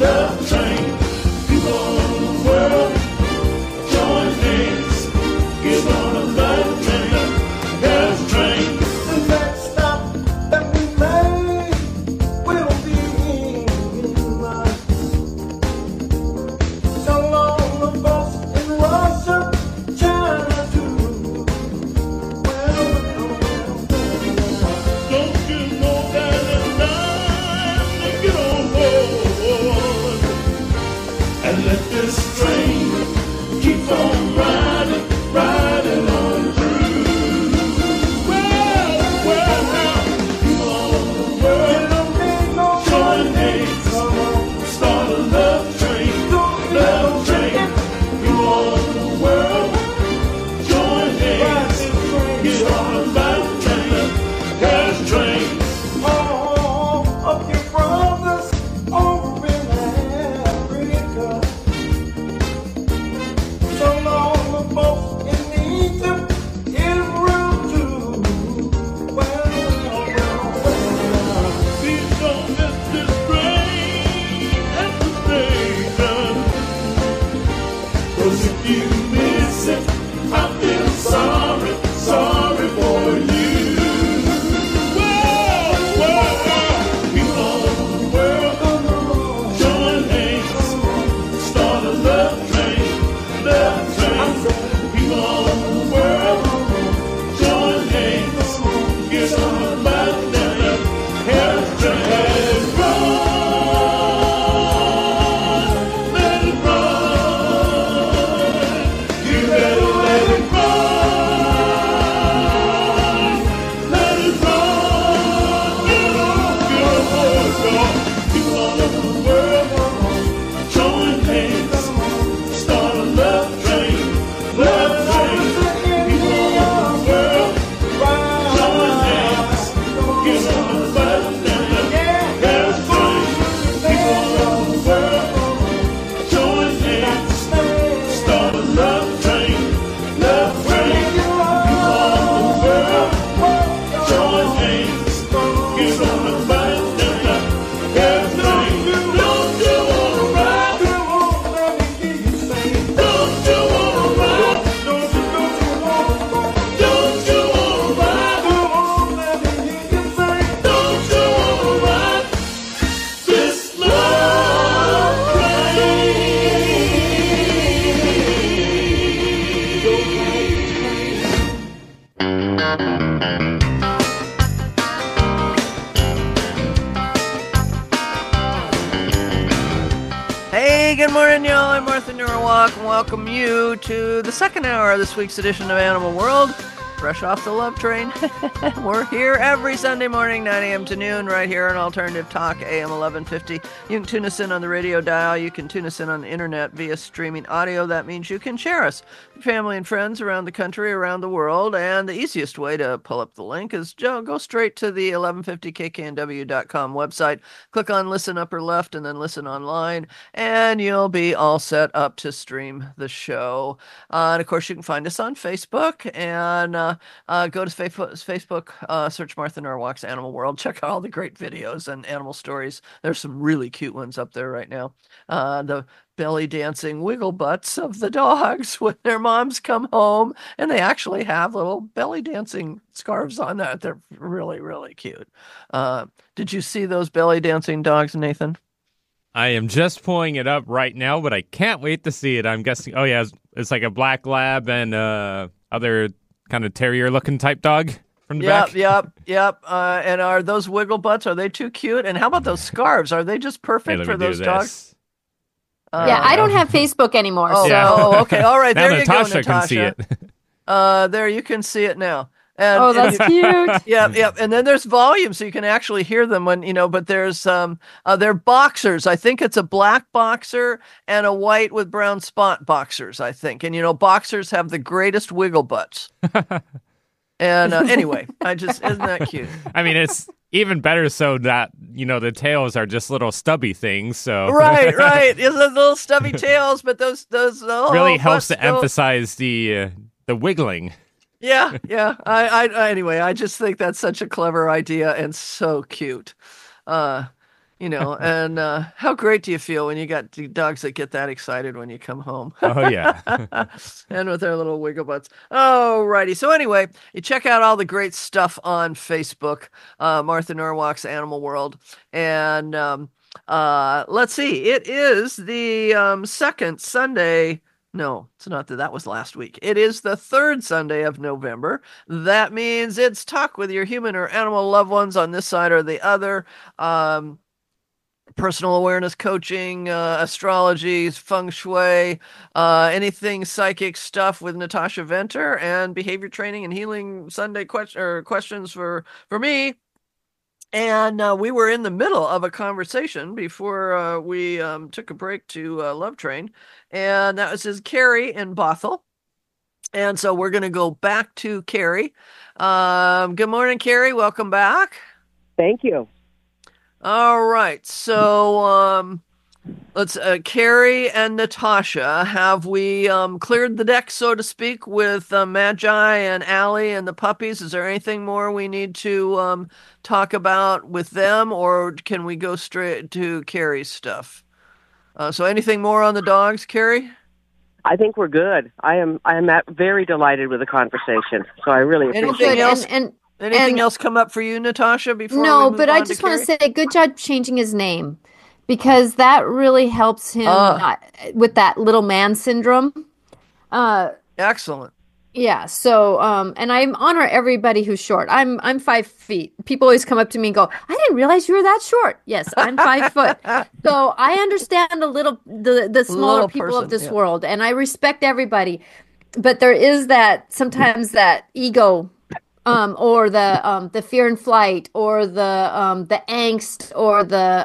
love train. People all over the world, join hands. Get on a love train, love train. The next stop that we make will be in life. So long the bus in Russia, China too. Don't you know that it's time to get on board and let this train keep on riding, riding on through. Well, now, people all over the world, join hands, start a love train, love train. People all over the world, join hands, get on a love train, love train. All of your brothers over in Africa. So long the folks in Egypt, Israel too. Well. Please don't miss this train at the station. 'Cause if you miss it, I feel sorry, sorry for you. Well, people all over the world, join hands, start a love train, love train. People all over the world, join hands, get on a love train, love train. Run, let it run. You better let it run. Let it run. Get on board. People all over the world, join hands, start a love train, love train. People all over the world, join hands, get on a love train, love train. People all over the world, join hands, start a love train, love train. People all over the world, join hands, get on a love train, love train. Don't you wanna ride? Don't you wanna ride? Don't you wanna ride? Don't you wanna ride this love train? Hey, good morning, y'all. I'm Martha Norwalk, and welcome you to the second hour of this week's edition of Animal World. Fresh off the love train. We're here every Sunday morning, 9 a.m. to noon, right here on Alternative Talk, AM 1150. You can tune us in on the radio dial. You can tune us in on the internet via streaming audio. That means you can share us with family and friends around the country, around the world. And the easiest way to pull up the link is go straight to the 1150kknw.com website. Click on Listen Upper Left and then Listen Online, and you'll be all set up to stream the show. And of course, you can find us on Facebook and go to Facebook, search Martha Norwalk's Animal World. Check out all the great videos and animal stories. There's some really cute ones up there right now. The belly dancing wiggle butts of the dogs when their moms come home, and they actually have little belly dancing scarves on that. They're really, really cute. Did you see those belly dancing dogs, Nathan? I am just pulling it up right now, but I can't wait to see it. I'm guessing, oh yeah, it's like a black lab and other kind of terrier-looking type dog from the back. Yep. And are those wiggle butts, are they too cute? And how about those scarves? Are they just perfect for those dogs? Yeah, I don't have Facebook anymore. Oh, okay. All right. Now There you go, Natasha Natasha. can see it. There, you can see it now. And, Oh, that's cute. Yep. And then there's volume, so you can actually hear them when, but there's, they're boxers. I think it's a black boxer and a white with brown spot boxers, I think. And, boxers have the greatest wiggle butts. And anyway, isn't that cute? I mean, it's even better so that, the tails are just little stubby things. So Right. It's those little stubby tails, but those really helps to emphasize the wiggling. Yeah. Anyway, I just think that's such a clever idea and so cute. And how great do you feel when you got dogs that get that excited when you come home? Oh, yeah. And with their little wiggle butts. Oh, righty. So anyway, you check out all the great stuff on Facebook, Martha Norwalk's Animal World. And let's see. It is the second Sunday. No, it's not that was last week. It is the third Sunday of November. That means it's Talk with Your Human or Animal Loved Ones on this side or the other. Personal awareness coaching, astrology, feng shui, anything psychic stuff with Natasha Venter, and behavior training and healing Sunday questions for me. And we were in the middle of a conversation before we took a break to Love Train, and that was Carrie in Bothell. And so we're going to go back to Carrie. Good morning, Carrie. Welcome back. Thank you. All right. So let's Carrie and Natasha, have we cleared the deck, so to speak, with Magi and Allie and the puppies? Is there anything more we need to talk about with them, or can we go straight to Carrie's stuff? So anything more on the dogs, Carrie? I think we're good. I am very delighted with the conversation. So I really appreciate it. Anything else come up for you, Natasha, before we No, move but on I to just want to Carrie? say good job changing his name, because that really helps him with that little man syndrome. Excellent. Yeah. So, and I honor everybody who's short. I'm 5 feet. People always come up to me and go, "I didn't realize you were that short." Yes, I'm 5 foot. So I understand a little the smaller Little people person, of this yeah. world, and I respect everybody. But there is sometimes that ego. Or the fear and flight, or the angst, or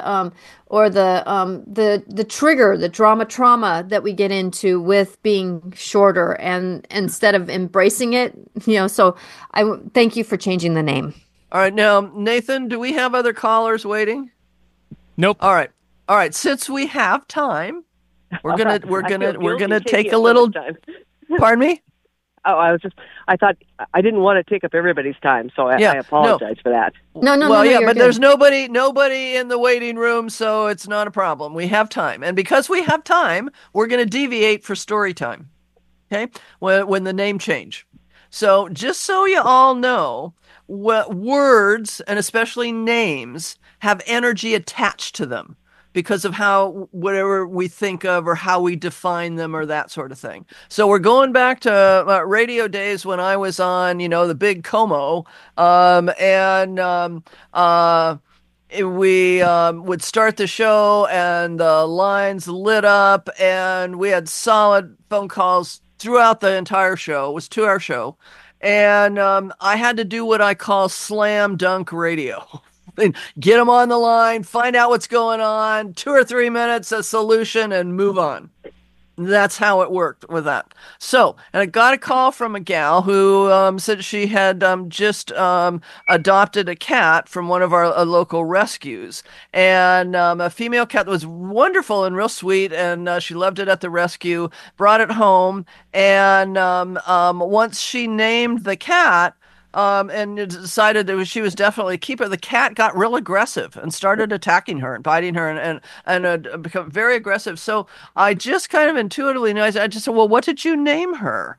the trigger, the trauma that we get into with being shorter, and instead of embracing it, So I thank you for changing the name. All right, now Nathan, do we have other callers waiting? Nope. All right. Since we have time, we're gonna take a so little. much time. Pardon me. Oh, I thought I didn't want to take up everybody's time, so I apologize for that. No, Well, yeah, you're but good. there's nobody in the waiting room, so it's not a problem. We have time, and because we have time, we're going to deviate for story time. Okay, when the name change. So just so you all know, what words and especially names have energy attached to them, because of how whatever we think of or how we define them or that sort of thing. So we're going back to radio days when I was on, the big Como, we would start the show and the lines lit up, and we had solid phone calls throughout the entire show. It was a 2-hour show. And I had to do what I call slam dunk radio. Get them on the line, find out what's going on, 2 or 3 minutes, a solution, and move on. That's how it worked with that. So, and I got a call from a gal who said she had just adopted a cat from one of our local rescues. And a female cat that was wonderful and real sweet, and she loved it at the rescue, brought it home. And once she named the cat, and decided that she was definitely a keeper, the cat got real aggressive and started attacking her and biting her and become very aggressive. So I just kind of intuitively knew. I just said, "Well, what did you name her?"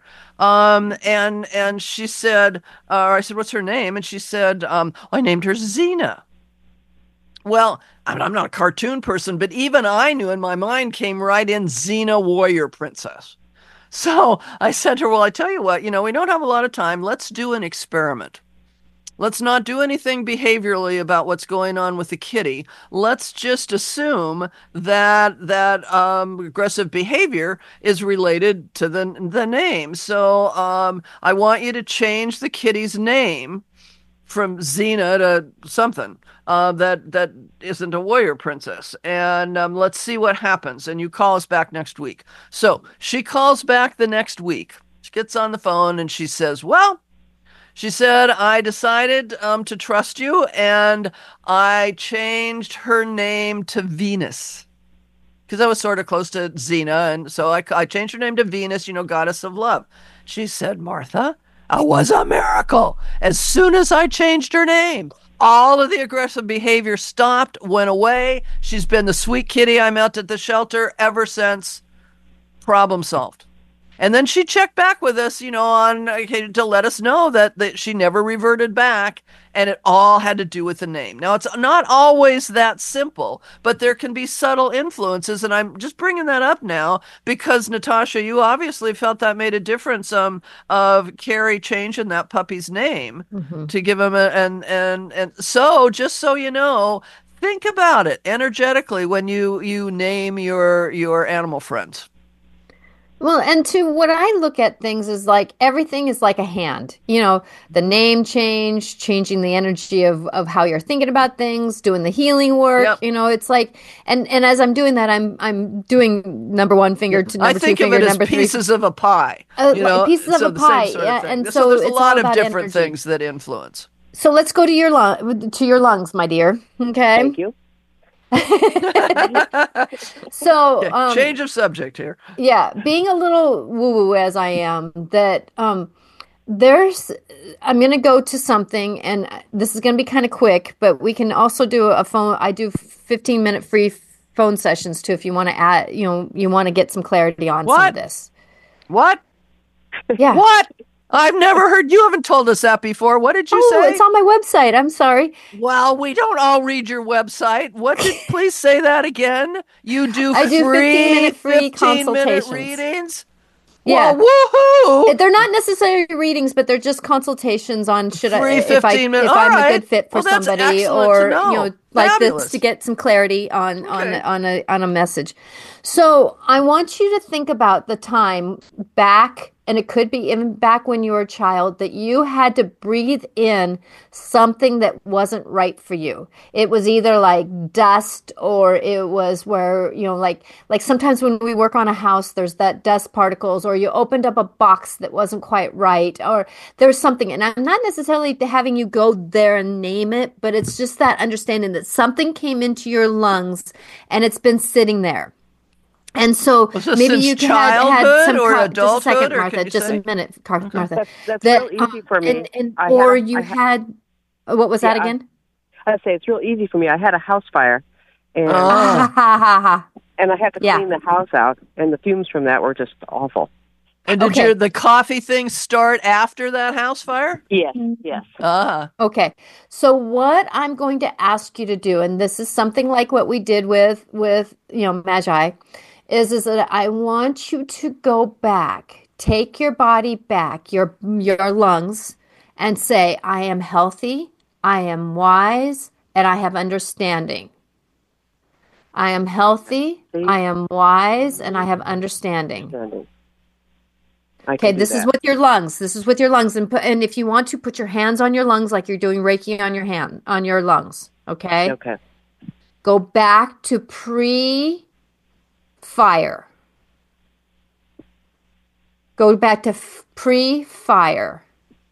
And she said, or I said, "What's her name?" And she said, "I named her Xena." Well, I'm not a cartoon person, but even I knew in my mind came right in Xena Warrior Princess. So I said to her, "Well, I tell you what, we don't have a lot of time. Let's do an experiment. Let's not do anything behaviorally about what's going on with the kitty. Let's just assume that aggressive behavior is related to the name. So I want you to change the kitty's name from Xena to something that isn't a warrior princess, and let's see what happens. And you call us back next week." So she calls back the next week. She gets on the phone and she says, "Well," she said, "I decided to trust you, and I changed her name to Venus." Because I was sort of close to Xena, and so I changed her name to Venus, goddess of love. She said, "Martha, it was a miracle. As soon as I changed her name, all of the aggressive behavior stopped, went away. She's been the sweet kitty I met at the shelter ever since. Problem solved. And then she checked back with us, to let us know that she never reverted back, and it all had to do with the name. Now, it's not always that simple, but there can be subtle influences, and I'm just bringing that up now because, Natasha, you obviously felt that made a difference of Carrie changing that puppy's name to give him and so, just so you know, think about it energetically when you name your animal friends. Well, and what I look at things is like everything is like a hand. The name change, changing the energy of how you're thinking about things, doing the healing work. Yep. It's like, and as I'm doing that, I'm doing number one finger to number two finger, I think of it number as three. pieces of a pie. Pieces of a pie, yeah. And so there's a it's lot all of about different energy. things that influence. So let's go to your lungs, my dear. Okay. Thank you. So Okay, change of subject here. Yeah, being a little woo-woo as I am, that I'm going to go to something, and this is going to be kind of quick, but we can also do I do 15-minute free phone sessions too if you want to add, you want to get some clarity on some of this. What? Yeah. What? I've never heard. You haven't told us that before. What did you say? It's on my website. I'm sorry. Well, we don't all read your website. Please say that again. You do I do 15-minute free 15-minute consultations. readings? Yeah. Well, woohoo! They're not necessarily readings, but they're just consultations on if I'm right. a good fit for that's somebody, excellent or to know. like Fabulous. this, to get some clarity on Okay. a message. So I want you to think about the time back, and it could be even back when you were a child, that you had to breathe in something that wasn't right for you. It was either like dust, or it was where, like sometimes when we work on a house, there's that dust particles, or you opened up a box that wasn't quite right, or there's something. And I'm not necessarily having you go there and name it, but it's just that understanding that something came into your lungs and it's been sitting there. And so maybe you had some or just a second, adulthood, or Martha, just say? a minute, Martha. That's real easy for me. What was that again? I'd say it's real easy for me. I had a house fire, and Oh. and I had to clean the house out, and the fumes from that were just awful. And did the coffee thing start after that house fire? Yes, yes. Okay. So what I'm going to ask you to do, and this is something like what we did with Magi, is that I want you to go back, take your body back, your lungs, and say, I am healthy, I am wise, and I have understanding. I am healthy, I am wise, and I have understanding. Okay, this is with your lungs. This is with your lungs, and if you want to, put your hands on your lungs like you're doing Reiki on your lungs. Okay. Okay. Go back to pre-fire. Go back to pre-fire.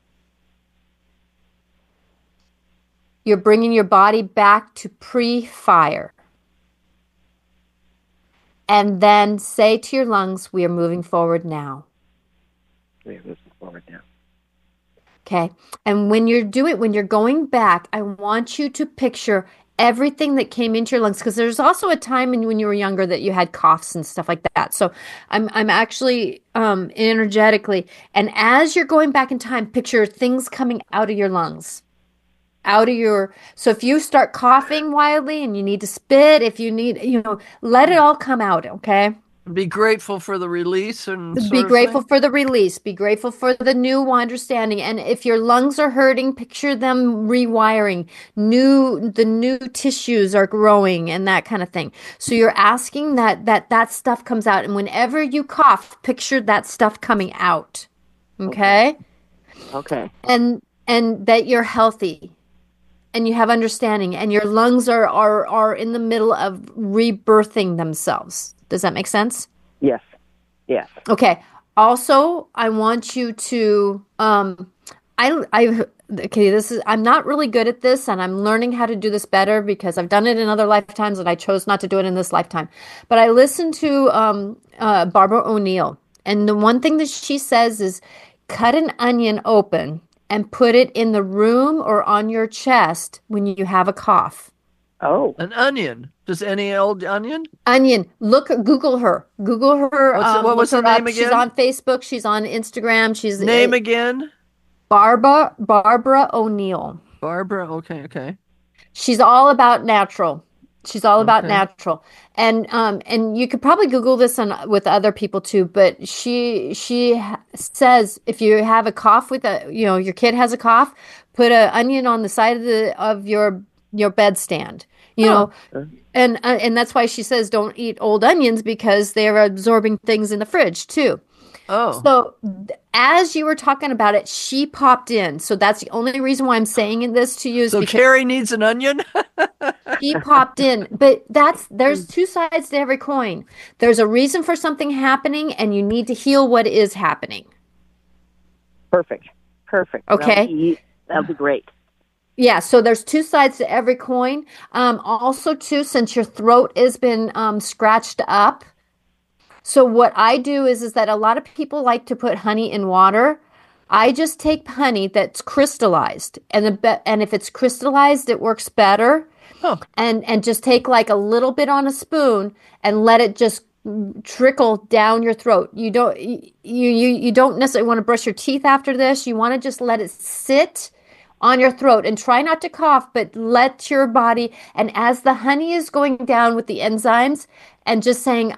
You're bringing your body back to pre-fire. And then say to your lungs, we are moving forward now. We are moving forward now. Okay. And when you're going back, I want you to picture everything that came into your lungs, because there's also a time when you were younger that you had coughs and stuff like that. So I'm actually energetically, and as you're going back in time, picture things coming out of your lungs. So if you start coughing wildly and you need to spit, if you need, let it all come out, okay? Be grateful for the release and be grateful for the release. Be grateful for the new understanding. And if your lungs are hurting, picture them rewiring. The new tissues are growing and that kind of thing. So you're asking that stuff comes out. And whenever you cough, picture that stuff coming out. Okay? Okay. And that you're healthy. And you have understanding, and your lungs are in the middle of rebirthing themselves. Does that make sense? Yes. Yes. Okay. Also, I want you to I'm not really good at this, and I'm learning how to do this better because I've done it in other lifetimes and I chose not to do it in this lifetime. But I listened to Barbara O'Neill, and the one thing that she says is cut an onion open and put it in the room or on your chest when you have a cough. Oh. An onion. Just any old onion? Onion. Google her. Google her. What was her name again? She's on Facebook. She's on Instagram. She's name again? Barbara O'Neill. Barbara. Okay. She's all about natural. She's all about natural. And you could probably Google this with other people too, but she says if you have a cough your kid has a cough, put an onion on the side of your bedstand. And that's why she says don't eat old onions, because they're absorbing things in the fridge too. Oh. So as you were talking about it, she popped in. So that's the only reason why I'm saying this to you. So Carrie needs an onion? She popped in. But there's two sides to every coin. There's a reason for something happening, and you need to heal what is happening. Perfect. Okay. That'll be great. Yeah, so there's two sides to every coin. Also, too, since your throat has been scratched up, so what I do is that a lot of people like to put honey in water. I just take honey that's crystallized, and if it's crystallized, it works better. Oh. And just take like a little bit on a spoon and let it just trickle down your throat. You don't necessarily want to brush your teeth after this. You want to just let it sit on your throat and try not to cough, but let your body, and as the honey is going down with the enzymes and just saying,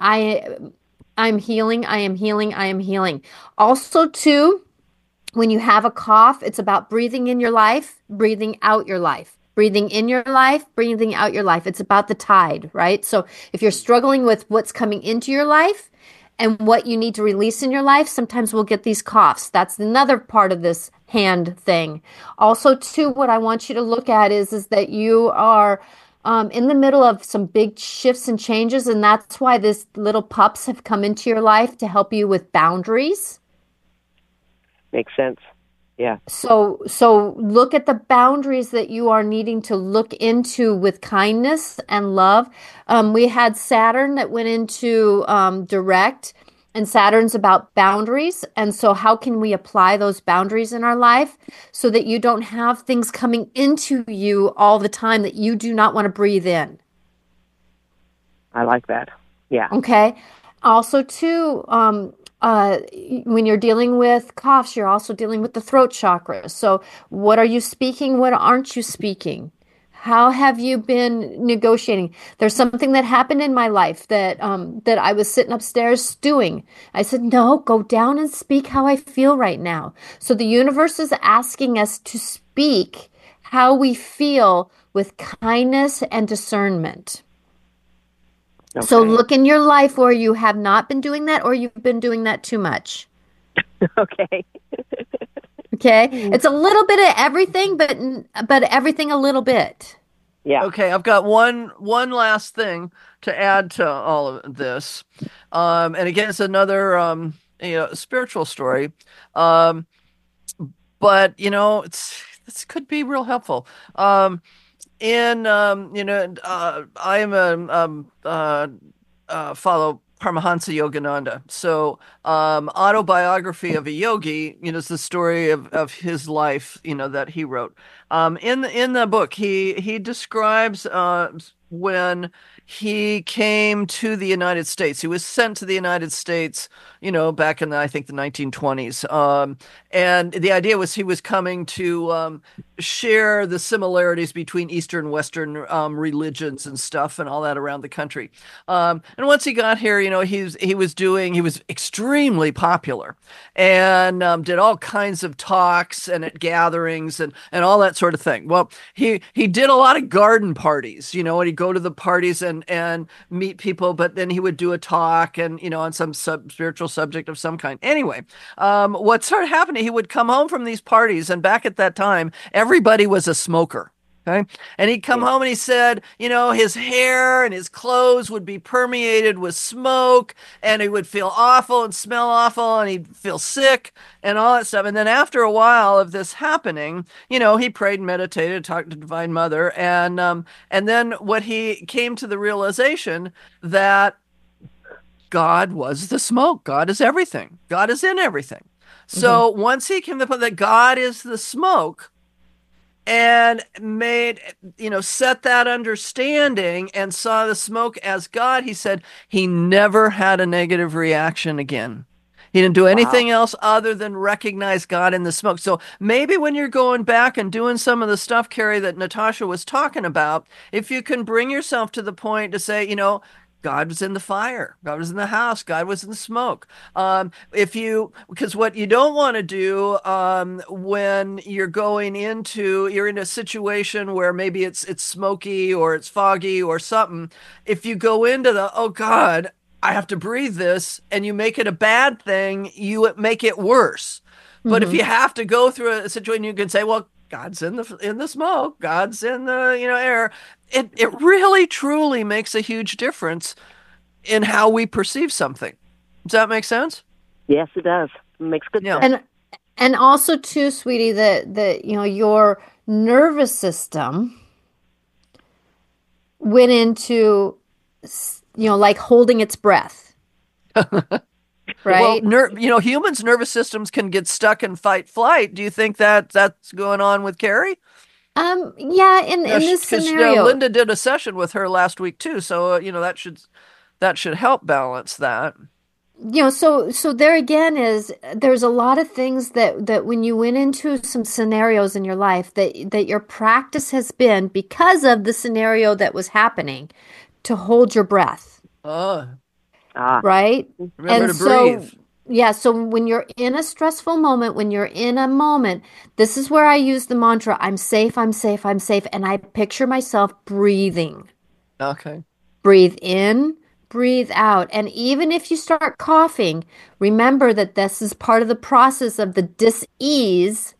I'm healing, I am healing, I am healing. Also, too, when you have a cough, it's about breathing in your life, breathing out your life. Breathing in your life, breathing out your life. It's about the tide, right? So if you're struggling with what's coming into your life and what you need to release in your life, sometimes we'll get these coughs. That's another part of this hand thing. Also, too, what I want you to look at is that you are in the middle of some big shifts and changes, and that's why this little pups have come into your life to help you with boundaries. Makes sense. Yeah. So look at the boundaries that you are needing to look into with kindness and love. We had Saturn that went into direct, and Saturn's about boundaries. And so how can we apply those boundaries in our life so that you don't have things coming into you all the time that you do not want to breathe in? I like that. Yeah. Okay. Also, too, when you're dealing with coughs, you're also dealing with the throat chakra. So what are you speaking? What aren't you speaking? How have you been negotiating? There's something that happened in my life that I was sitting upstairs stewing. I said, no, go down and speak how I feel right now. So the universe is asking us to speak how we feel with kindness and discernment. Okay. So look in your life where you have not been doing that, or you've been doing that too much. Okay. Okay. It's a little bit of everything, but everything a little bit. Yeah. Okay, I've got one last thing to add to all of this. And again, it's another spiritual story. But this could be real helpful. I follow Paramahansa Yogananda. So, autobiography of a yogi, is the story of his life, that he wrote. In the book, he describes when he came to the United States. He was sent to the United States, back in I think the 1920s. And the idea was he was coming to share the similarities between Eastern and Western religions and stuff and all that around the country. And once he got here, he was extremely popular and did all kinds of talks and at gatherings and all that sort of thing. Well, he did a lot of garden parties, and he'd go to the parties and meet people, but then he would do a talk and, on some spiritual subject of some kind. Anyway, what started happening, he would come home from these parties, and back at that time, everybody was a smoker. Okay. And he'd come home and he said, his hair and his clothes would be permeated with smoke, and he would feel awful and smell awful, and he'd feel sick and all that stuff. And then after a while of this happening, he prayed and meditated, talked to Divine Mother. And then what he came to the realization that God was the smoke. God is everything. God is in everything. So once he came to the point that God is the smoke and set that understanding and saw the smoke as God, he said he never had a negative reaction again. He didn't do anything else other than recognize God in the smoke. So maybe when you're going back and doing some of the stuff, Carrie, that Natasha was talking about, if you can bring yourself to the point to say, God was in the fire, God was in the house, God was in the smoke. Because what you don't want to do when you're in a situation where maybe it's smoky or it's foggy or something, if you go into oh God, I have to breathe this, and you make it a bad thing, you make it worse. But if you have to go through a situation, you can say, well, God's in the smoke, God's in the air. It really truly makes a huge difference in how we perceive something. Does that make sense? Yes, it does. It makes good sense. And also too, sweetie, that your nervous system went into like holding its breath. Right? Well, humans' nervous systems can get stuck in fight-flight. Do you think that's going on with Carrie? Yeah, in this scenario. Linda did a session with her last week too, so that should help balance that. So there again there's a lot of things that when you went into some scenarios in your life that your practice has been because of the scenario that was happening to hold your breath. Right? Remember to breathe. Yeah, so when you're in a stressful moment, when you're in a moment, this is where I use the mantra, I'm safe, I'm safe, I'm safe, and I picture myself breathing. Okay. Breathe in, breathe out. And even if you start coughing, remember that this is part of the process of the dis-ease,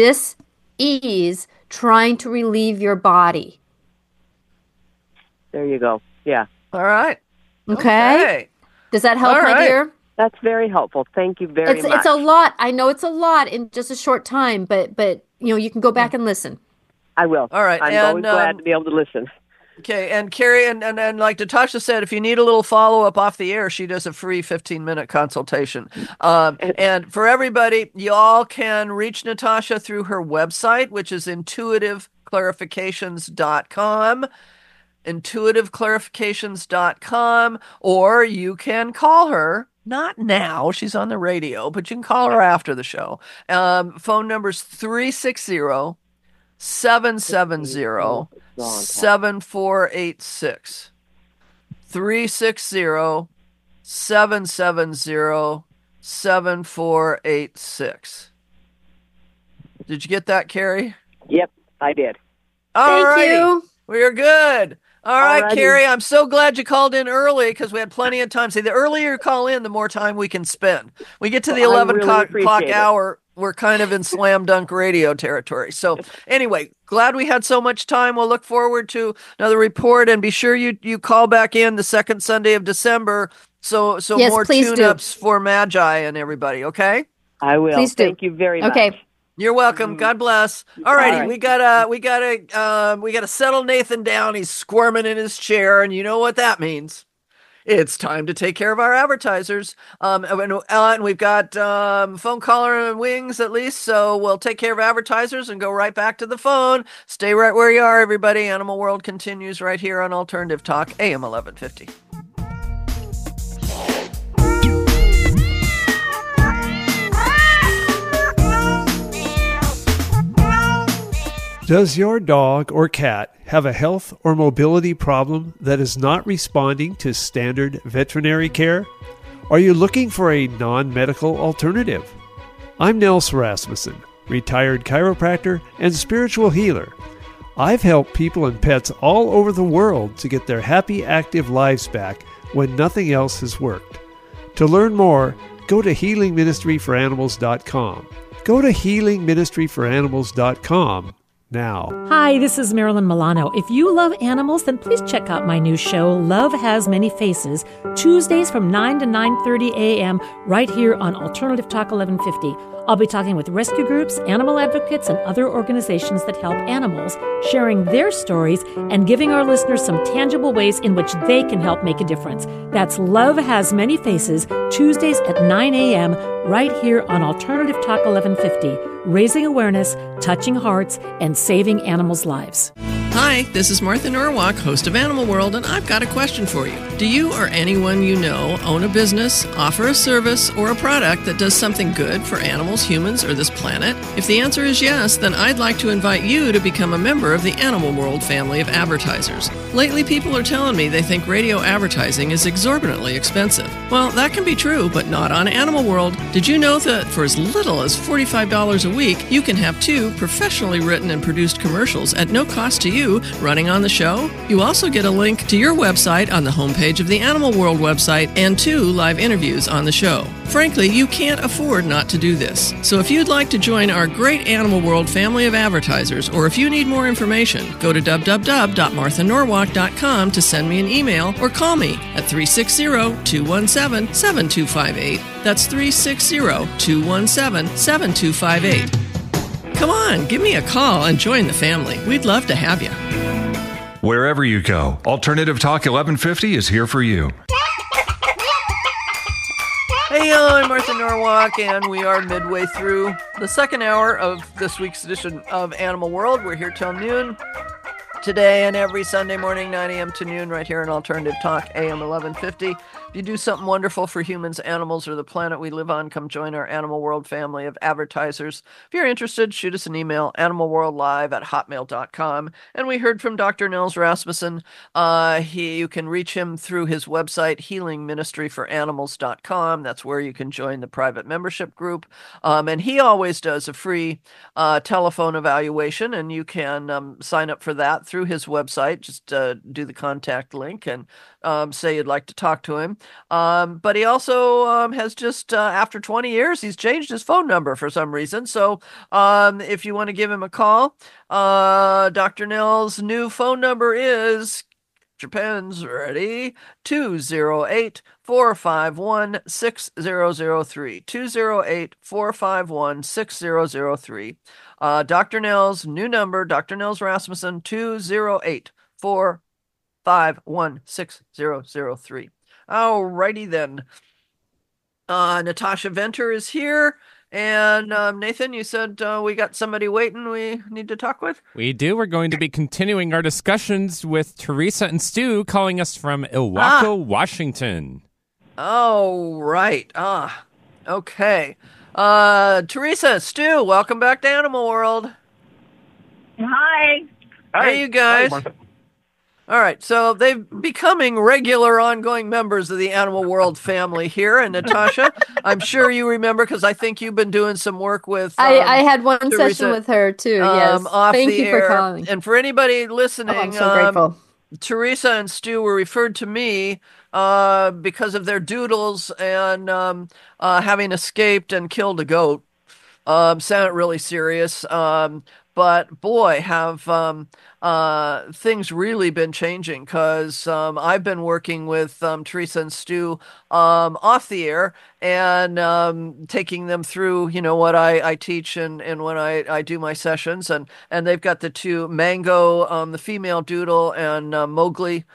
trying to relieve your body. There you go. Yeah. All right. Okay. Does that help, my dear? That's very helpful. Thank you very much. It's a lot. I know it's a lot in just a short time, but you can go back and listen. I will. All right. I'm always glad to be able to listen. Okay, and Carrie, and like Natasha said, if you need a little follow-up off the air, she does a free 15-minute consultation. And for everybody, y'all can reach Natasha through her website, which is intuitiveclarifications.com. intuitiveclarifications.com, or you can call her. Not now, she's on the radio, but you can call her after the show. Phone number's 360-770-7486. 360-770-7486. Did you get that, Carrie? Yep, I did. Thank you. We're good. All right, Alrighty. Carrie, I'm so glad you called in early because we had plenty of time. See, the earlier you call in, the more time we can spend. We get to the 11 o'clock hour, we're kind of in slam dunk radio territory. So anyway, glad we had so much time. We'll look forward to another report, and be sure you call back in the second Sunday of December. So yes, more tune-ups for Magi and everybody, okay? I will. Please do. Thank you very much. Okay. You're welcome. God bless. All righty, we gotta settle Nathan down. He's squirming in his chair, and you know what that means. It's time to take care of our advertisers. And we've got phone caller and wings at least, so we'll take care of advertisers and go right back to the phone. Stay right where you are, everybody. Animal World continues right here on Alternative Talk, AM 1150. Does your dog or cat have a health or mobility problem that is not responding to standard veterinary care? Are you looking for a non-medical alternative? I'm Nels Rasmussen, retired chiropractor and spiritual healer. I've helped people and pets all over the world to get their happy, active lives back when nothing else has worked. To learn more, go to healingministryforanimals.com. Go to healingministryforanimals.com now. Hi, this is Marilyn Milano. If you love animals, then please check out my new show, Love Has Many Faces, Tuesdays from 9 to 9:30 a.m. right here on Alternative Talk 1150. I'll be talking with rescue groups, animal advocates, and other organizations that help animals, sharing their stories and giving our listeners some tangible ways in which they can help make a difference. That's Love Has Many Faces, Tuesdays at 9 a.m., right here on Alternative Talk 1150, raising awareness, touching hearts, and saving animals' lives. Hi, this is Martha Norwalk, host of Animal World, and I've got a question for you. Do you or anyone you know own a business, offer a service, or a product that does something good for animals, humans, or this planet? If the answer is yes, then I'd like to invite you to become a member of the Animal World family of advertisers. Lately, people are telling me they think radio advertising is exorbitantly expensive. Well, that can be true, but not on Animal World. Did you know that for as little as $45 a week, you can have 2 professionally written and produced commercials at no cost to you running on the show? You also get a link to your website on the homepage of the Animal World website and 2 live interviews on the show. Frankly, you can't afford not to do this. So if you'd like to join our great Animal World family of advertisers, or if you need more information, go to www.marthanorwalk.com to send me an email or call me at 360-217-7258. That's 360-217-7258. Come on, give me a call and join the family. We'd love to have you. Wherever you go, Alternative Talk 1150 is here for you. Hey, I'm Martha Norwalk, and we are midway through the second hour of this week's edition of Animal World. We're here till noon today and every Sunday morning, 9 a.m. to noon, right here on Alternative Talk, AM 1150. If you do something wonderful for humans, animals, or the planet we live on, come join our Animal World family of advertisers. If you're interested, shoot us an email, animalworldlive@hotmail.com. And we heard from Dr. Nils Rasmussen. You can reach him through his website, healingministryforanimals.com. That's where you can join the private membership group. And he always does a free telephone evaluation, and you can sign up for that through his website. Just do the contact link and say you'd like to talk to him. But he also has just, after 20 years, he's changed his phone number for some reason. So if you want to give him a call, Dr. Nils' new phone number is, Japan's ready, 208-451-6003. 208-451-6003. Dr. Nils' new number, Dr. Nils Rasmussen, 208-451-6003. Alrighty then. Natasha Venter is here. And Nathan, you said we got somebody waiting we need to talk with? We do. We're going to be continuing our discussions with Teresa and Stu calling us from Ilwaco, Washington. Oh, right. Okay. Teresa, Stu, welcome back to Animal World. Hi. Hey, you guys. Hi, all right, so they're becoming regular, ongoing members of the Animal World family here. And Natasha, I'm sure you remember because I think you've been doing some work with. I had one Teresa, session with her too. Yes, thank you for calling. And for anybody listening, I'm so grateful. Teresa and Stu were referred to me because of their doodles and having escaped and killed a goat. Sounded really serious. But boy, have things really been changing because I've been working with Teresa and Stu off the air and taking them through, what I teach and when I do my sessions. And they've got the 2, Mango, the female doodle, and Mowgli,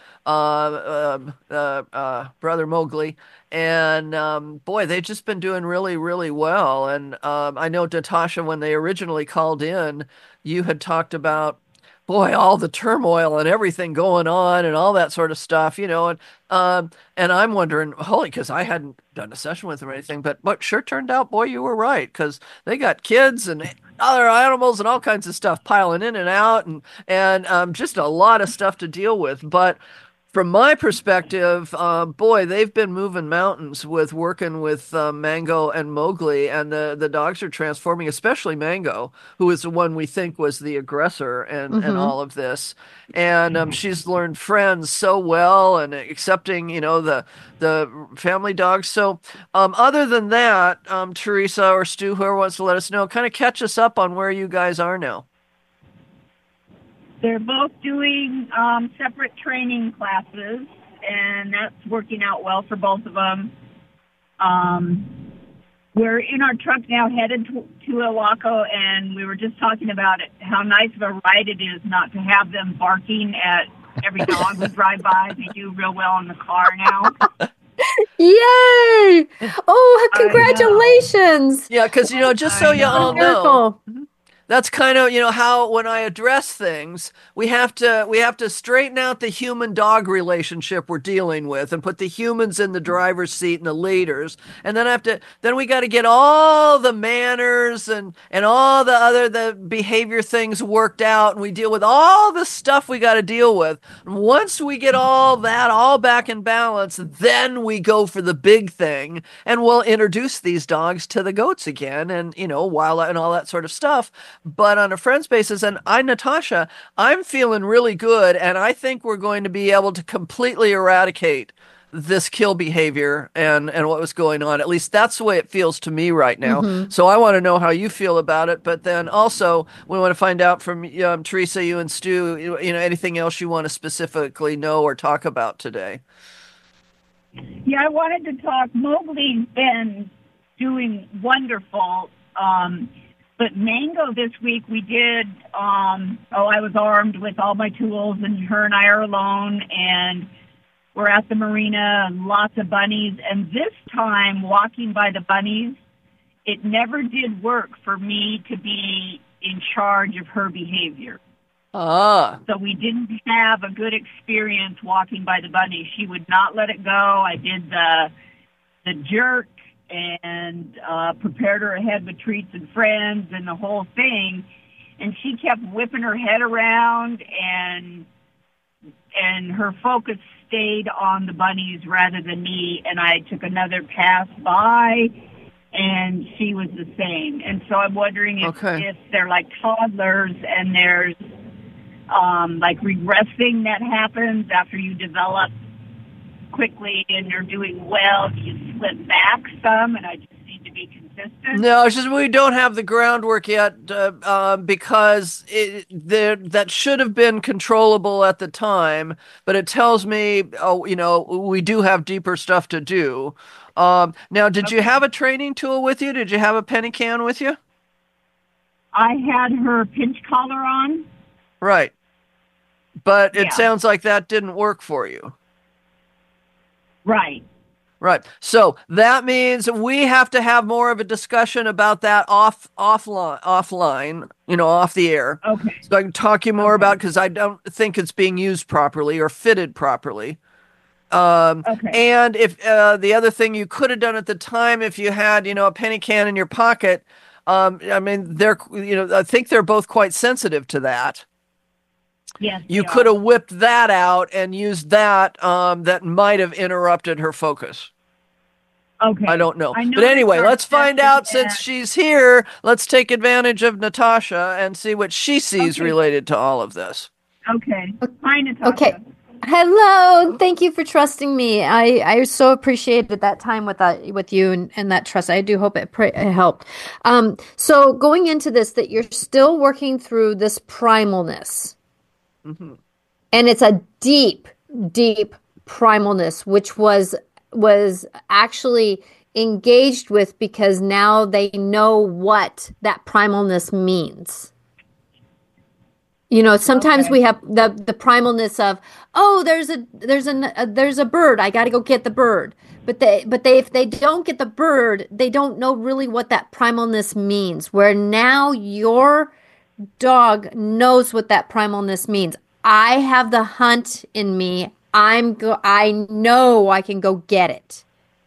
brother Mowgli. And boy, they've just been doing really, really well. And I know, Natasha, when they originally called in, you had talked about, boy, all the turmoil and everything going on and all that sort of stuff, and I'm wondering, because I hadn't done a session with them or anything, but what sure turned out, boy, you were right, because they got kids and other animals and all kinds of stuff piling in and out, and just a lot of stuff to deal with. But from my perspective, boy, they've been moving mountains with working with Mango and Mowgli, and the dogs are transforming, especially Mango, who is the one we think was the aggressor and all of this. And she's learned friends so well and accepting, the family dogs. So other than that, Teresa or Stu, whoever wants to let us know, kind of catch us up on where you guys are now. They're both doing separate training classes, and that's working out well for both of them. we're in our truck now headed to Ilwaco, and we were just talking about it, how nice of a ride it is not to have them barking at every dog we drive by. They do real well in the car now. Yay! Oh, congratulations! Yeah, because, just so you all know, that's kind of, how when I address things, we have to straighten out the human-dog relationship we're dealing with and put the humans in the driver's seat and the leaders. And then we got to get all the manners and all the behavior things worked out, and we deal with all the stuff we got to deal with. And once we get all that all back in balance, then we go for the big thing, and we'll introduce these dogs to the goats again, and, wildlife and all that sort of stuff. But on a friends basis, and Natasha, I'm feeling really good, and I think we're going to be able to completely eradicate this kill behavior and what was going on. At least that's the way it feels to me right now. Mm-hmm. So I want to know how you feel about it. But then also we want to find out from Teresa, you and Stu, anything else you want to specifically know or talk about today. Yeah, I wanted to talk. Mowgli's been doing wonderful. But Mango this week we did, I was armed with all my tools, and her and I are alone, and we're at the marina, lots of bunnies. And this time, walking by the bunnies, it never did work for me to be in charge of her behavior. So we didn't have a good experience walking by the bunnies. She would not let it go. I did the jerk and prepared her ahead with treats and friends and the whole thing. And she kept whipping her head around, and her focus stayed on the bunnies rather than me. And I took another pass by, and she was the same. And so I'm wondering if they're like toddlers, and there's like regressing that happens after you develop quickly and you're doing well, do you slip back some? And I just need to be consistent. No, it's just we don't have the groundwork yet because that should have been controllable at the time, but it tells me, we do have deeper stuff to do. Now, did you have a training tool with you? Did you have a penny can with you? I had her pinch collar on. Right. But it sounds like that didn't work for you. Right. So that means we have to have more of a discussion about that offline, off the air. Okay. So I can talk you more about, because I don't think it's being used properly or fitted properly. And if the other thing you could have done at the time, if you had, a penny can in your pocket, I think they're both quite sensitive to that. Yes, you could have whipped that out and used that. That might have interrupted her focus. Okay. I don't know. But anyway, let's find out since she's here. Let's take advantage of Natasha and see what she sees related to all of this. Okay. Hi, Natasha. Okay. Hello. Thank you for trusting me. I so appreciated that time with you and that trust. I do hope it helped. So going into this, that you're still working through this primalness. Mm-hmm. And it's a deep, deep primalness, which was actually engaged with because now they know what that primalness means. Sometimes we have the primalness of, there's a bird. I got to go get the bird. But if they don't get the bird, they don't know really what that primalness means. Where now your dog knows what that primalness means. I have the hunt in me. I know I can go get it.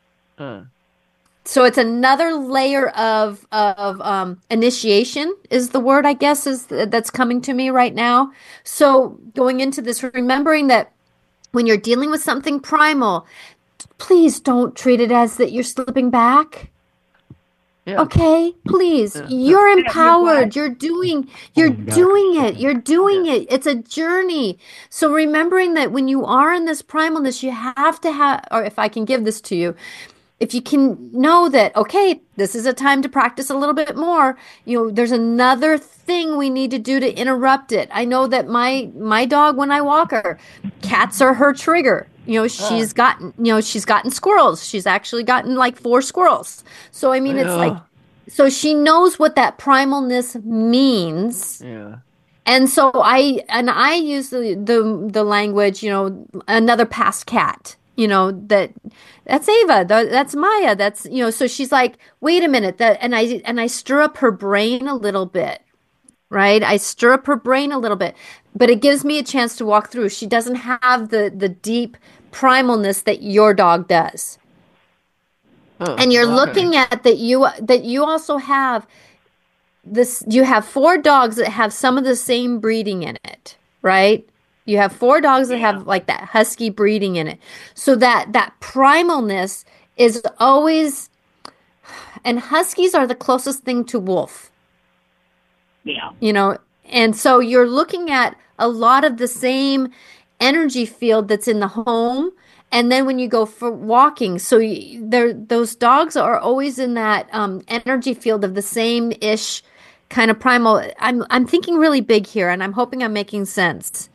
So it's another layer of initiation is the word, I guess, that's coming to me right now. So going into this, remembering that when you're dealing with something primal, please don't treat it as that you're slipping back. Yeah. Okay, please. Yeah. You're empowered. You're doing it. It's a journey. So remembering that when you are in this primalness, you have to have, or if I can give this to you, if you can know that, okay, this is a time to practice a little bit more, there's another thing we need to do to interrupt it. I know that my dog, when I walk her, cats are her trigger. she's gotten squirrels. She's actually gotten like 4 squirrels. So I mean, it's like, so she knows what that primalness means. Yeah. And so I use the language, another past cat, that's Ava, that's Maya, that's, so she's like, wait a minute, and I stir up her brain a little bit, right? I stir up her brain a little bit, but it gives me a chance to walk through. She doesn't have the deep primalness that your dog does. Oh, and you're looking at that you also have this. You have 4 dogs that have some of the same breeding in it, right? You have 4 dogs that have like that husky breeding in it. So that primalness is always, and huskies are the closest thing to wolf. Yeah. And so you're looking at a lot of the same energy field that's in the home. And then when you go for walking, so those dogs are always in that energy field of the same-ish kind of primal. I'm thinking really big here, and I'm hoping I'm making sense.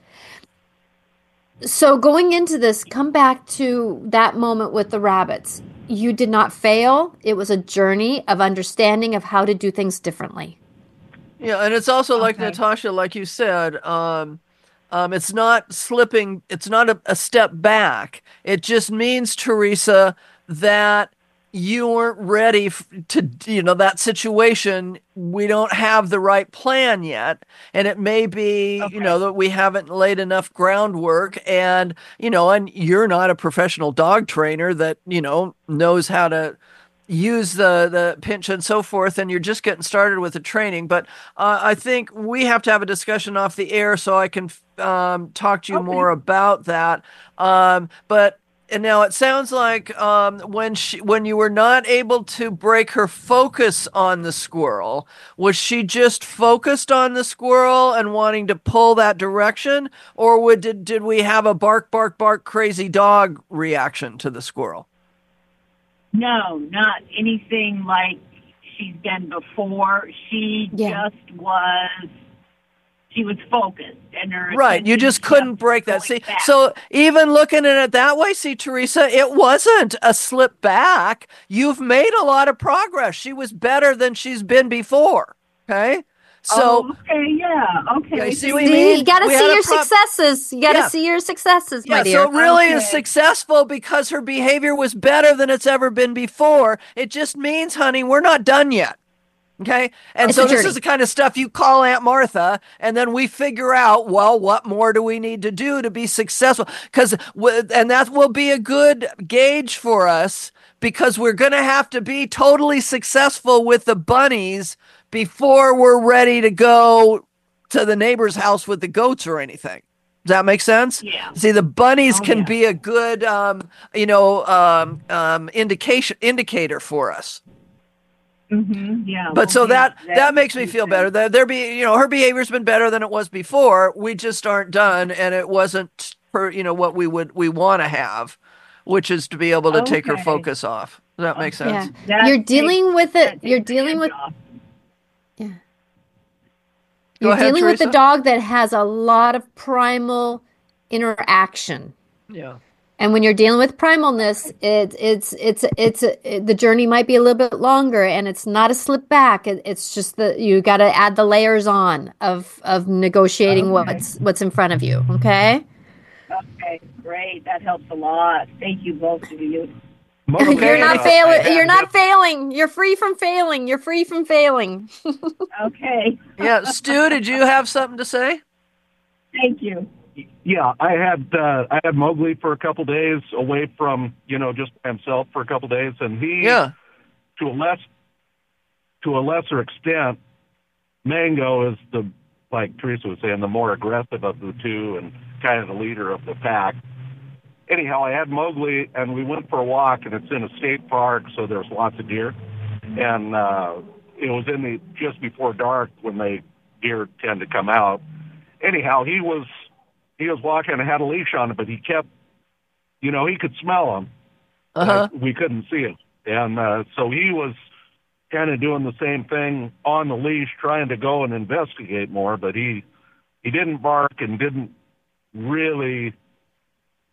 So going into this, come back to that moment with the rabbits. You did not fail. It was a journey of understanding of how to do things differently. Yeah, and it's also like Natasha, like you said, it's not slipping. It's not a step back. It just means, Teresa, that you weren't ready to, that situation. We don't have the right plan yet. And it may be, that we haven't laid enough groundwork, and you're not a professional dog trainer that, knows how to use the pinch and so forth, and you're just getting started with the training. But I think we have to have a discussion off the air so I can talk to you more about that. And now it sounds like when you were not able to break her focus on the squirrel, was she just focused on the squirrel and wanting to pull that direction, or did we have a bark, bark, bark, crazy dog reaction to the squirrel? No, not anything like she's been before. She was focused, and her right. You just couldn't break that. See, so even looking at it that way, see, Teresa, it wasn't a slip back. You've made a lot of progress. She was better than she's been before. Okay. So okay. See what you mean? You got to see your successes. You got to see your successes, my dear. So it really is successful because her behavior was better than it's ever been before. It just means, honey, we're not done yet. Okay? And so this is the kind of stuff you call Aunt Martha, and then we figure out, well, what more do we need to do to be successful? And that will be a good gauge for us, because we're going to have to be totally successful with the bunnies before we're ready to go to the neighbor's house with the goats or anything. Does that make sense? Yeah. See, the bunnies can be a good, indicator for us. Mm-hmm. Yeah. But so that makes me feel better. That her behavior's been better than it was before. We just aren't done, and it wasn't what we want to have, which is to be able to take her focus off. Does that make sense? Yeah. You're dealing with it. You're dealing with. Yeah. You're dealing with a dog that has a lot of primal interaction. Yeah. And when you're dealing with primalness, the journey might be a little bit longer, and it's not a slip back. It's just that you got to add the layers on of negotiating what's in front of you. Okay. Okay, great. That helps a lot. Thank you, both of you. You're not failing. You're not failing. You're free from failing. You're free from failing. Okay. Yeah, Stu, did you have something to say? Thank you. Yeah, I had Mowgli for a couple days away from just by himself for a couple days, and he to a lesser extent, Mango is like Teresa was saying, the more aggressive of the two and kind of the leader of the pack. Anyhow, I had Mowgli, and we went for a walk, and it's in a state park, so there's lots of deer. And it was just before dark when deer tend to come out. Anyhow, he was walking and had a leash on him, but he kept, he could smell him. We couldn't see him. And so he was kind of doing the same thing on the leash, trying to go and investigate more, but he didn't bark and didn't really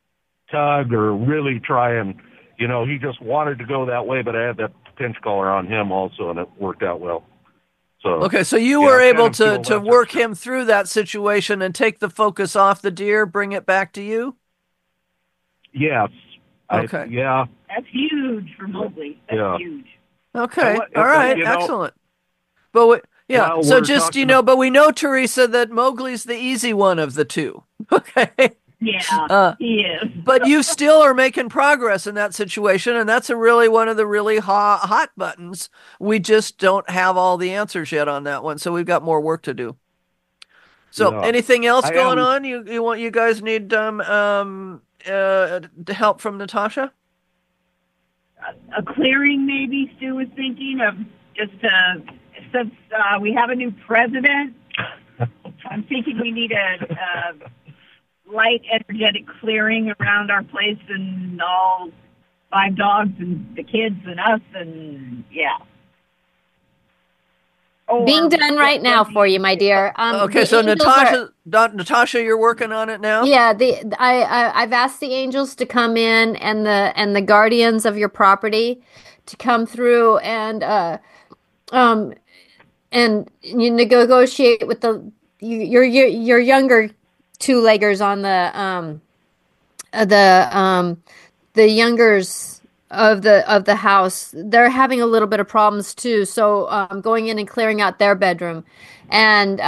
tug or really try and, he just wanted to go that way, but I had that pinch collar on him also, and it worked out well. So okay, so you were able to work him through that situation and take the focus off the deer, bring it back to you? Yes. Okay. Yeah. That's huge for Mowgli. That's huge. Okay. All right. Excellent. But so just, but we know, Teresa, that Mowgli's the easy one of the two. Okay. Yeah, he is. But you still are making progress in that situation, and that's really one of the really hot buttons. We just don't have all the answers yet on that one, so we've got more work to do. So, anything else going on? You guys need help from Natasha? A clearing, maybe. Stu was thinking of just since we have a new president. I'm thinking we need a light, energetic clearing around our place and all 5 dogs and the kids and us and being done right now for you, my dear. Okay, so Natasha, you're working on it now. Yeah, I've asked the angels to come in and the guardians of your property to come through and you negotiate with your younger 2-leggers on the youngers of the house. They're having a little bit of problems too, so going in and clearing out their bedroom and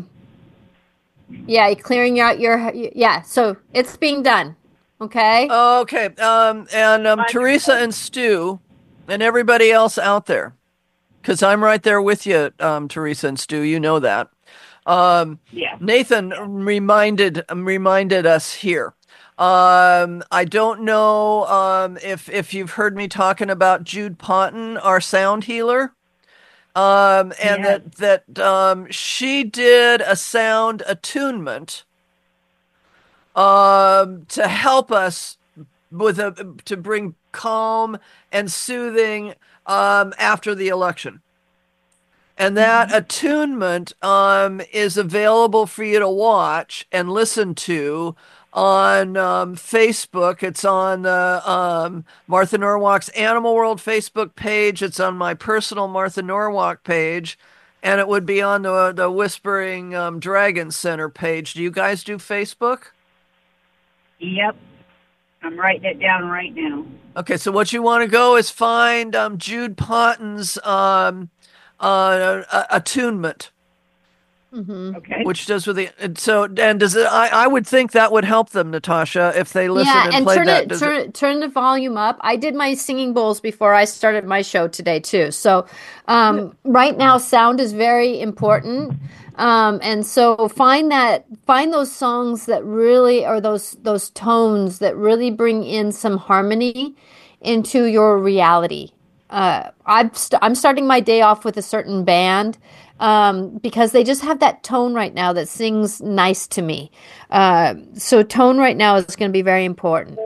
clearing out so it's being done. Okay Teresa and Stu and everybody else out there, because I'm right there with you, Teresa and Stu, you know that. Nathan reminded us here. I don't know if you've heard me talking about Jude Ponton, our sound healer, that she did a sound attunement to help us to bring calm and soothing after the election. And that attunement is available for you to watch and listen to on Facebook. It's on Martha Norwalk's Animal World Facebook page. It's on my personal Martha Norwalk page. And it would be on the Whispering Dragon Center page. Do you guys do Facebook? Yep. I'm writing it down right now. Okay, so what you want to go is find Jude Ponton's attunement, okay, which does with the does it? I would think that would help them, Natasha, if they listen and play that. Turn the volume up. I did my singing bowls before I started my show today too. So right now, sound is very important, and so find those songs that really, or those tones that really bring in some harmony into your reality. I'm starting my day off with a certain band because they just have that tone right now that sings nice to me. So tone right now is going to be very important.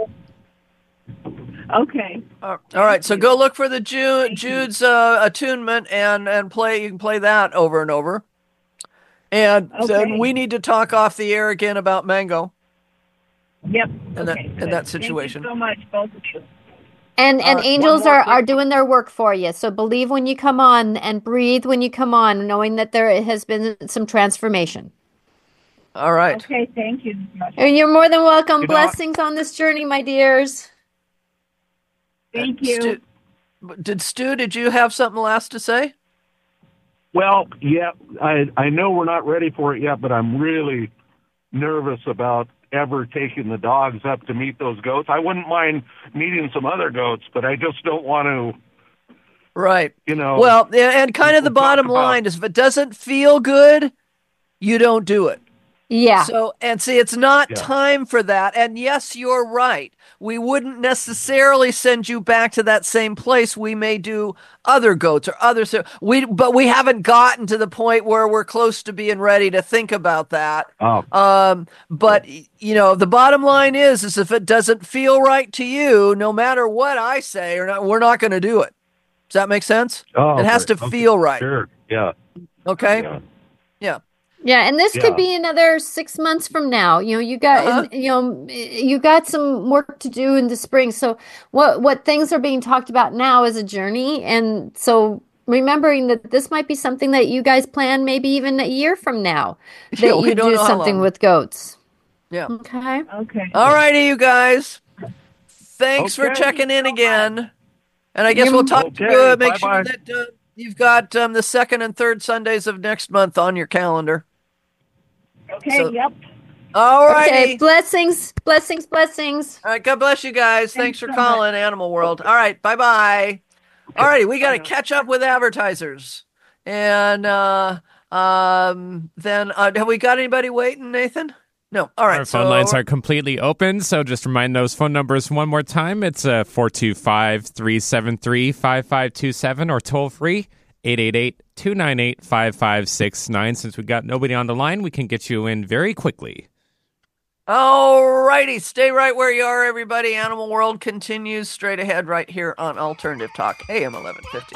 Okay. All right. So go look for the Jude's attunement and play. You can play that over and over. And then we need to talk off the air again about Mango. Yep. And that situation. Thank you so much, both of you. And angels are doing their work for you. So believe when you come on and breathe when you come on, knowing that there has been some transformation. All right. Okay, thank you. And you're more than welcome. Blessings on this journey, my dears. Thank you. Stu, did you have something last to say? Well, yeah, I know we're not ready for it yet, but I'm really nervous about ever taking the dogs up to meet those goats. I wouldn't mind meeting some other goats, but I just don't want to. Right. Well, and kind of the bottom line is if it doesn't feel good, you don't do it. Yeah. So, and see, it's not time for that. And yes, you're right. We wouldn't necessarily send you back to that same place. We may do other goats or others. But we haven't gotten to the point where we're close to being ready to think about that. Oh. But the bottom line is if it doesn't feel right to you, no matter what I say or not, we're not going to do it. Does that make sense? Oh, it has to feel right. Sure. Yeah. Okay. Yeah. Yeah, and this could be another 6 months from now. You got you got some work to do in the spring. So what things are being talked about now is a journey, and so remembering that this might be something that you guys plan maybe even a year from now that you do something with goats. Yeah. Okay. All righty, you guys. Thanks for checking in again. And I guess we'll talk to you. Make sure that you've got the second and third Sundays of next month on your calendar. Okay, yep. All righty. Okay, blessings. All right, God bless you guys. Thanks for calling, Animal World. All right, bye-bye. All righty, we got to catch up with advertisers. And then have we got anybody waiting, Nathan? No. All right. Our phone lines are completely open, so just remind those phone numbers one more time. It's 425-373-5527 or toll free 888-298-5569. Since we got nobody on the line, we can get you in very quickly. All righty. Stay right where you are, everybody. Animal World continues straight ahead right here on Alternative Talk, AM 1150.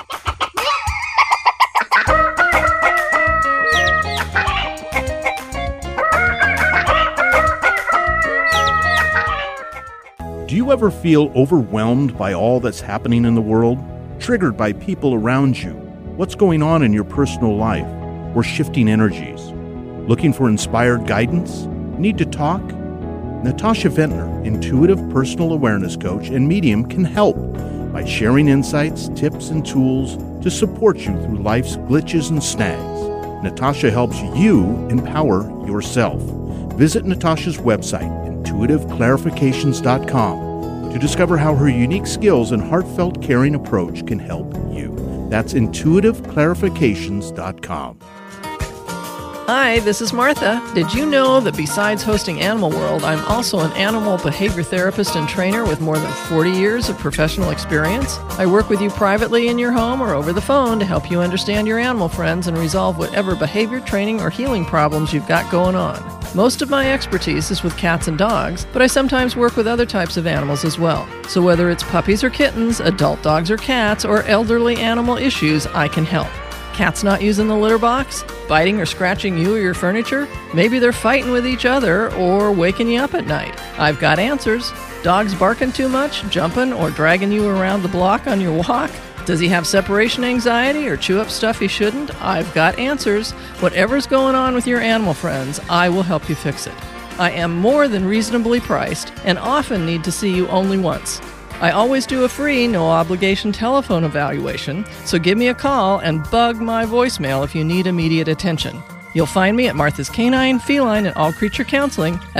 Do you ever feel overwhelmed by all that's happening in the world? Triggered by people around you? What's going on in your personal life? Or shifting energies? Looking for inspired guidance? Need to talk? Natasha Ventnor, intuitive personal awareness coach and medium, can help by sharing insights, tips, and tools to support you through life's glitches and snags. Natasha helps you empower yourself. Visit Natasha's website, intuitiveclarifications.com, to discover how her unique skills and heartfelt caring approach can help you. That's intuitiveclarifications.com. Hi, this is Martha. Did you know that besides hosting Animal World, I'm also an animal behavior therapist and trainer with more than 40 years of professional experience? I work with you privately in your home or over the phone to help you understand your animal friends and resolve whatever behavior, training, or healing problems you've got going on. Most of my expertise is with cats and dogs, but I sometimes work with other types of animals as well. So whether it's puppies or kittens, adult dogs or cats, or elderly animal issues, I can help. Cats not using the litter box? Biting or scratching you or your furniture? Maybe they're fighting with each other or waking you up at night. I've got answers. Dogs barking too much, jumping, or dragging you around the block on your walk? Does he have separation anxiety or chew up stuff he shouldn't? I've got answers. Whatever's going on with your animal friends, I will help you fix it. I am more than reasonably priced and often need to see you only once. I always do a free, no-obligation telephone evaluation, so give me a call and bug my voicemail if you need immediate attention. You'll find me at Martha's Canine, Feline, and All Creature Counseling at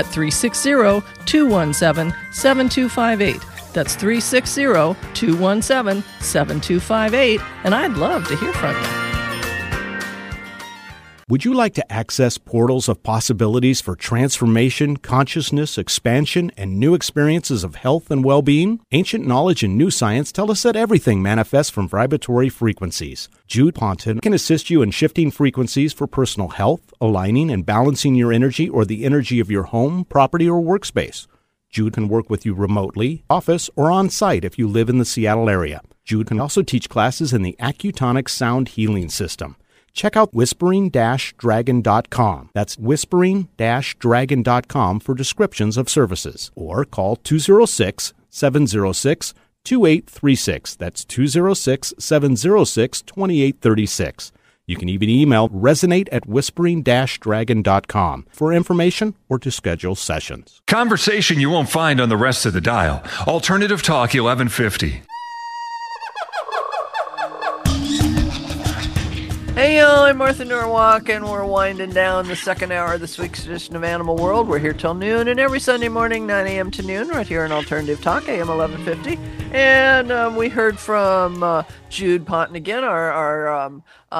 360-217-7258. That's 360-217-7258, and I'd love to hear from you. Would you like to access portals of possibilities for transformation, consciousness, expansion, and new experiences of health and well-being? Ancient knowledge and new science tell us that everything manifests from vibratory frequencies. Jude Ponton can assist you in shifting frequencies for personal health, aligning and balancing your energy or the energy of your home, property, or workspace. Jude can work with you remotely, office, or on-site if you live in the Seattle area. Jude can also teach classes in the Accutonic Sound Healing System. Check out whispering-dragon.com. That's whispering-dragon.com for descriptions of services. Or call 206-706-2836. That's 206-706-2836. You can even email resonate@whispering-dragon.com for information or to schedule sessions. Conversation you won't find on the rest of the dial. Alternative Talk 1150. Hey, y'all, I'm Martha Norwalk, and we're winding down the second hour of this week's edition of Animal World. We're here till noon, and every Sunday morning, 9 a.m. to noon, right here on Alternative Talk, AM 1150. And we heard from Jude Ponton again, our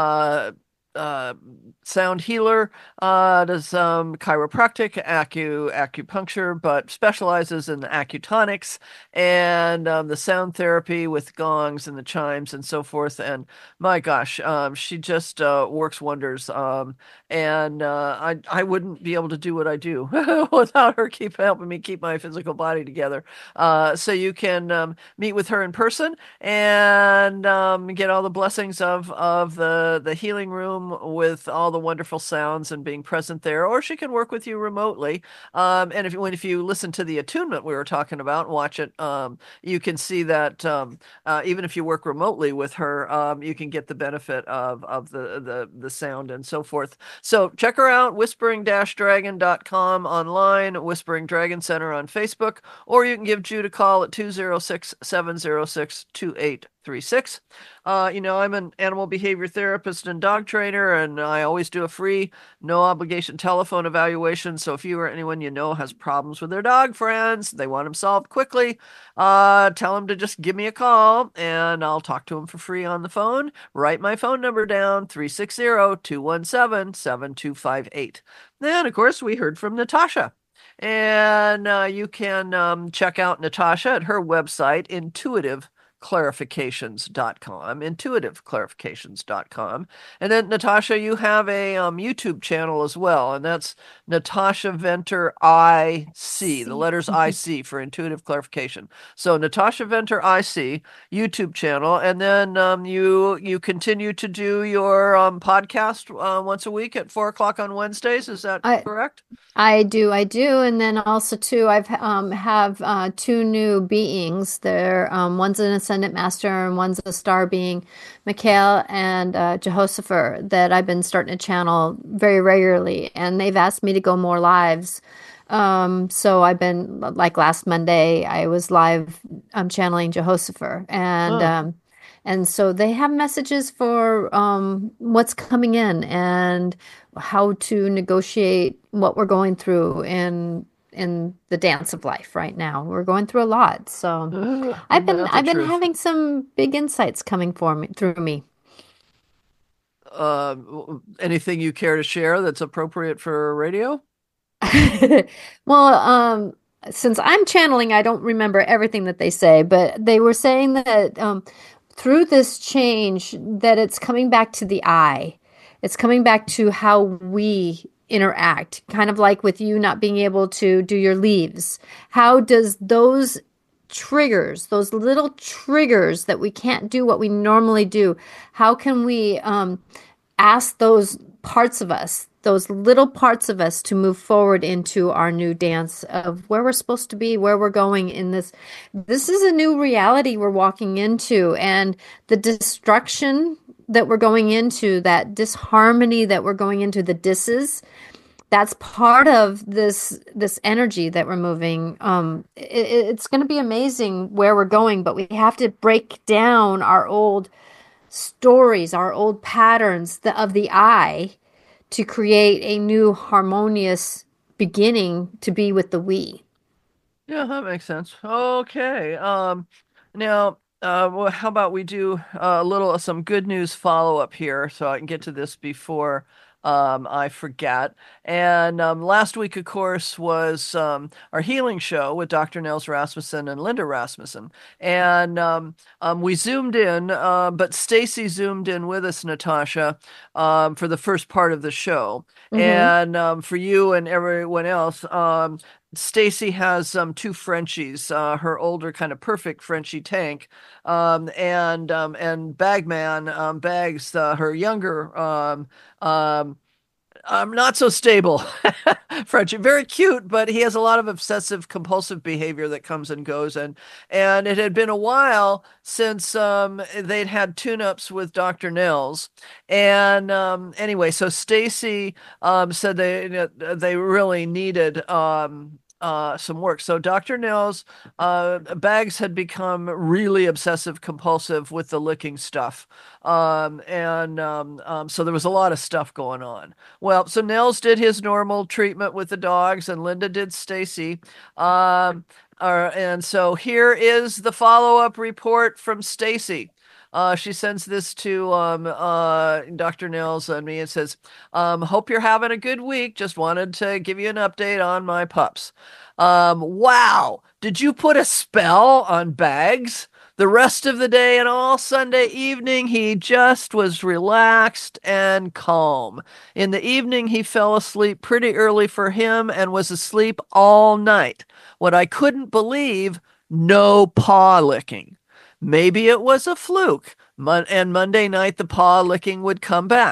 sound healer, does chiropractic, acupuncture, but specializes in acutonics and the sound therapy with gongs and the chimes and so forth. And my gosh, she just works wonders. And I wouldn't be able to do what I do without her helping me keep my physical body together. So you can meet with her in person and get all the blessings of the healing room home with all the wonderful sounds and being present there, or she can work with you remotely. And if you listen to the attunement we were talking about, watch it, you can see that even if you work remotely with her, you can get the benefit of the sound and so forth. So check her out, whispering-dragon.com online, Whispering Dragon Center on Facebook, or you can give Jude a call at 206-706-2836. I'm an animal behavior therapist and dog trainer, and I always do a free, no obligation telephone evaluation. So if you or anyone you know has problems with their dog friends, they want them solved quickly, tell them to just give me a call and I'll talk to them for free on the phone. Write my phone number down, 360-217-7258. Then, of course, we heard from Natasha. And you can check out Natasha at her website, intuitiveclarifications.com. And then, Natasha, you have a YouTube channel as well, and that's Natasha Venter IC, the letters IC for Intuitive Clarification. So Natasha Venter IC YouTube channel, and then you continue to do your podcast once a week at 4:00 on Wednesdays. Is that correct? I do, and then also too, I've have two new beings. They're one's an ascendant master and one's a star being, Mikhail and Jehoshaphat, that I've been starting to channel very regularly, and they've asked me to go more lives. So I've been, like last Monday, I was live channeling Jehoshaphat, and so they have messages for what's coming in and how to negotiate what we're going through in the dance of life right now. We're going through a lot. So I've been having some big insights coming through me. Anything you care to share that's appropriate for radio? Well, since I'm channeling, I don't remember everything that they say, but they were saying that through this change, that it's coming back to the I. It's coming back to how we interact, kind of like with you not being able to do your leaves. How does those triggers, those little triggers that we can't do what we normally do, how can we ask those parts of us, those little parts of us, to move forward into our new dance of where we're supposed to be, where we're going in this. This is a new reality we're walking into, and the destruction that we're going into, that disharmony that we're going into, the disses, that's part of this energy that we're moving. It's going to be amazing where we're going, but we have to break down our old stories, our old patterns of the I, to create a new harmonious beginning to be with the we. Yeah, that makes sense. Okay. Now, well, how about we do some good news follow-up here so I can get to this before I forget. And last week, of course, was our healing show with Dr. Nels Rasmussen and Linda Rasmussen. And we zoomed in, but Stacy zoomed in with us, Natasha, for the first part of the show. Mm-hmm. And for you and everyone else, Stacy has two Frenchies, her older kind of perfect Frenchie Tank, and Bagman, Bags, her younger, not so stable Frenchie, very cute, but he has a lot of obsessive compulsive behavior that comes and goes, and it had been a while since they'd had tune-ups with Dr. Nels, and anyway, so Stacy said they really needed some work. So Dr. Nels, Bags had become really obsessive compulsive with the licking stuff. So there was a lot of stuff going on. Well, so Nels did his normal treatment with the dogs, and Linda did Stacy. And so here is the follow-up report from Stacy. She sends this to Dr. Nels and me and says, hope you're having a good week. Just wanted to give you an update on my pups. Wow. Did you put a spell on Bags? The rest of the day and all Sunday evening, he just was relaxed and calm. In the evening, he fell asleep pretty early for him and was asleep all night. What I couldn't believe, no paw licking. Maybe it was a fluke, and Monday night the paw licking would come back.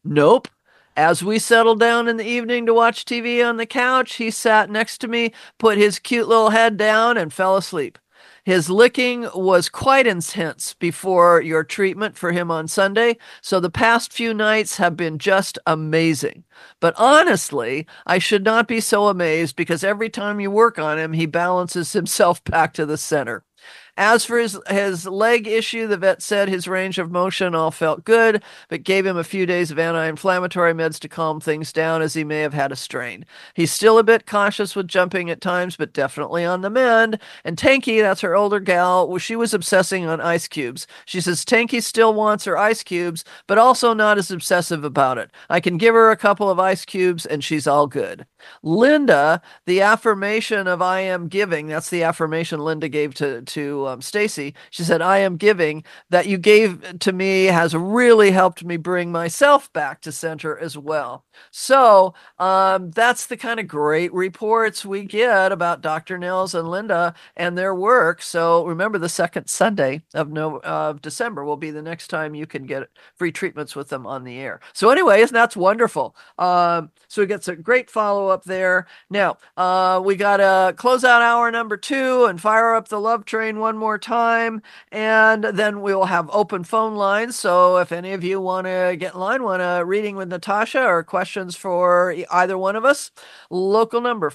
Nope. As we settled down in the evening to watch TV on the couch, he sat next to me, put his cute little head down, and fell asleep. His licking was quite intense before your treatment for him on Sunday, so the past few nights have been just amazing. But honestly, I should not be so amazed because every time you work on him, he balances himself back to the center. As for his leg issue, the vet said his range of motion all felt good, but gave him a few days of anti-inflammatory meds to calm things down as he may have had a strain. He's still a bit cautious with jumping at times, but definitely on the mend. And Tanky, that's her older gal, she was obsessing on ice cubes. She says Tanky still wants her ice cubes, but also not as obsessive about it. I can give her a couple of ice cubes and she's all good. Linda, the affirmation of I am giving, that's the affirmation Linda gave to Stacy. She said, I am giving, that you gave to me has really helped me bring myself back to center as well. So that's the kind of great reports we get about Dr. Nels and Linda and their work. So remember, the second Sunday of December will be the next time you can get free treatments with them on the air. So anyway, that's wonderful. So we get some great follow-up there. Now, we got to close out hour number 2 and fire up the love train one more time, and then we'll have open phone lines. So if any of you want to get in line, want a reading with Natasha or questions for either one of us, local number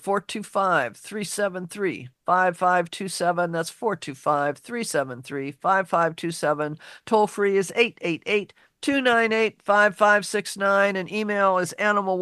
425-373-5527. That's 425-373-5527. Toll free is 888-298-5569, and email is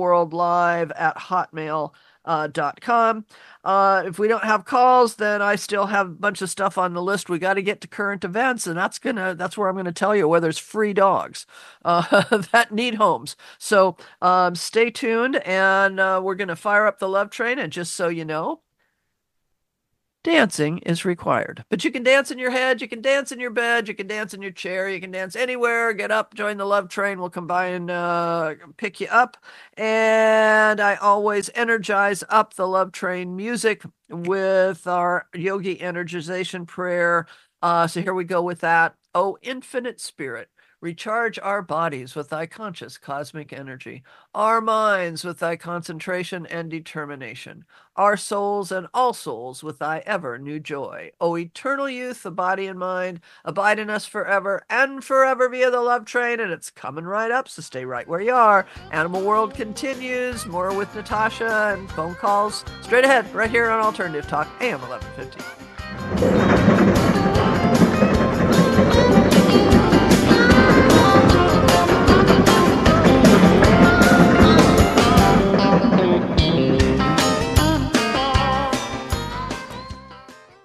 animalworldlive@hotmail.com. If we don't have calls, then I still have a bunch of stuff on the list. We got to get to current events, and that's where I'm going to tell you where there's free dogs that need homes. So stay tuned, and we're going to fire up the love train. And just so you know, dancing is required. But you can dance in your head, you can dance in your bed, you can dance in your chair, you can dance anywhere. Get up, join the love train. We'll come by and pick you up. And I always energize up the love train music with our yogi energization prayer. So here we go with that. Oh, infinite spirit, recharge our bodies with thy conscious cosmic energy, our minds with thy concentration and determination, our souls and all souls with thy ever new joy. O eternal youth, the body and mind, abide in us forever and forever via the love train. And it's coming right up, so stay right where you are. Animal World continues. More with Natasha and phone calls straight ahead, right here on Alternative Talk, AM 1150.